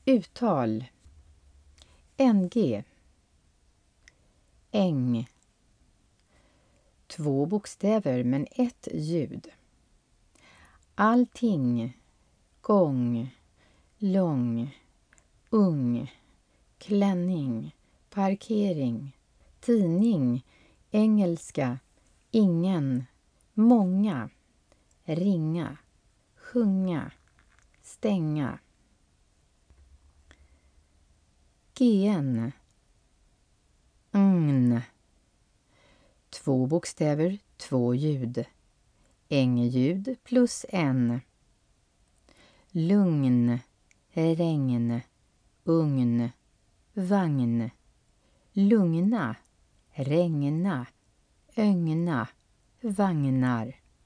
Uttal. NG. Äng. 2 bokstäver men ett ljud. Allting. Gång. Lång. Ung. Klänning. Parkering. Tidning. Engelska. Ingen. Många. Ringa. Sjunga. Stänga. GN. Ugn. 2 bokstäver, 2 ljud. Ängljud plus en. Lugn. Regn. Ugn. Vagn. Lugna. Regna. Ögna. Vagnar.